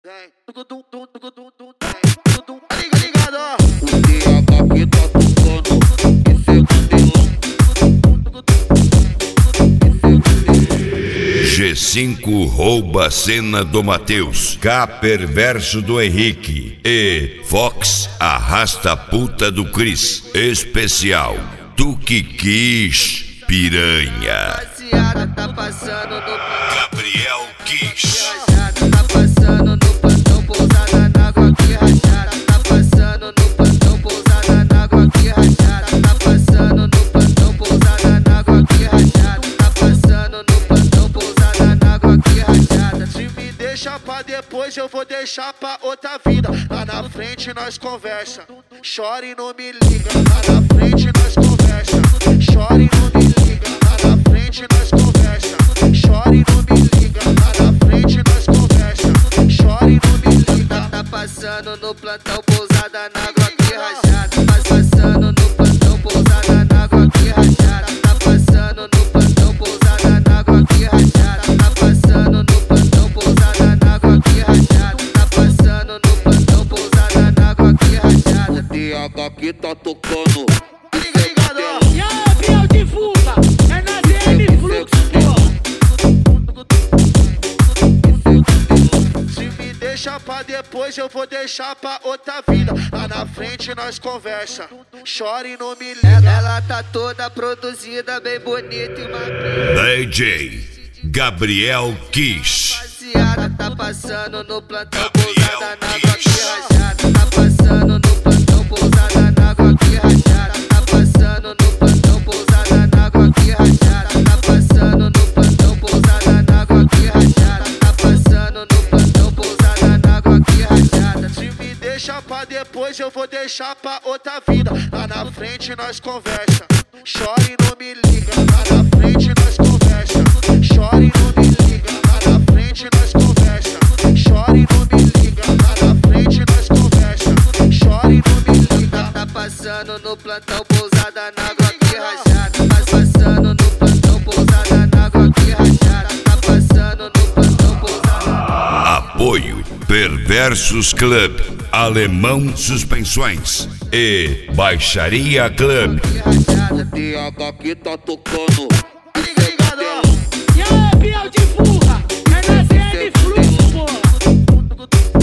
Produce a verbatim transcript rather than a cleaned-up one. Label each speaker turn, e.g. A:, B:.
A: tem. Liga, ligado, ó.
B: O D H que tá tocando, esse é o
C: G cinco rouba a cena do Matheus, K perverso do Henrique e Fox arrasta a puta do Chris. Especial, tu que quis, piranha.
A: Rapaziada, tá passando no
C: Gabriel Kiss.
A: Tá passando no plantão, pousada na água que rachada. Tá passando no plantão, pousada na água que rachada. Tá passando no plantão, pousada na água que rachada. Tá passando no plantão, pousada na água que rachada. Se me deixa pra depois, eu vou deixar pra outra vida. Lá na frente nós conversa, chora e não me liga. Lá na frente nós conversa, chora e não me liga. Lá na frente nós conversa, chora e não me liga. Lá na frente nós conversa, chora e não me liga. Tá passando no plantão, pousada na água que rachada. Tá passando no plantão, pousada na água que rachada. Tá passando no plantão, pousada na água que rachada. Tá passando no plantão, pousada na água que rachada. Tá passando no plantão, pousada na água que rachada.
B: O D H que tá tocando.
A: Liga, ligado, ó.
D: E aí, Biel de fuga, é na D M Fluxo, porra.
A: Se me deixa pra depois, eu vou deixar pra outra vida. Lá na frente nós conversa, chora e não me liga. Ela tá toda produzida, bem bonita e magrinha.
C: D J Gabriel Kiss.
A: Rapaziada, tá passando no plantão, pousada na água que rachada. Tá passando no plantão, pousada na água que rachada. Tá passando no plantão, pousada na água que rachada. Tá passando no plantão, pousada na água que rachada. Tá passando no plantão, pousada na água que rachada. Se me deixa pra depois, eu vou deixar pra outra vida. Lá na frente nós conversa, chora e não me liga. Lá na frente nós conversa, chora e não me liga. Lá na frente nós conversa, chora e não me liga. Lá na frente nós conversa, chora e não me liga. Tá passando no plantão, pousada na água que rachada. Tá passando no plantão, pousada na água que rachada. Tá passando no plantão, pousada.
C: Apoio Perversos Club, Alemão Suspensões e Baixaria Club.
B: O D H que tá tocando.
A: Liga, ligado, ó.
D: E aí, Biel de fuga, é na D M Fluxo, porra.